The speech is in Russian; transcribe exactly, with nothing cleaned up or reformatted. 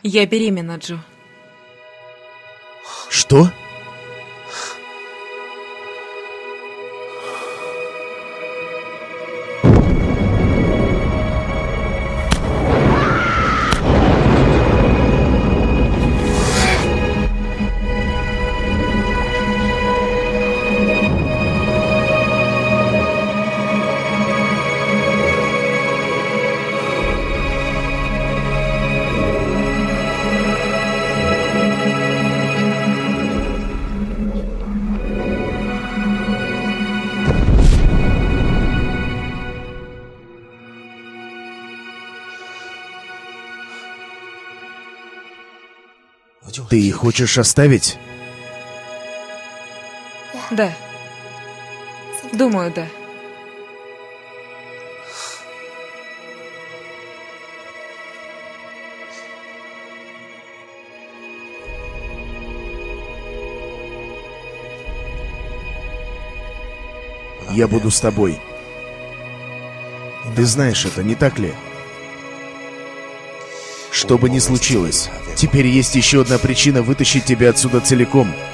Я беременна, Джо. Что? Ты их хочешь оставить? Да. Думаю, да. Я буду с тобой. Ты знаешь это, не так ли? Что бы ни случилось, теперь есть еще одна причина вытащить тебя отсюда целиком.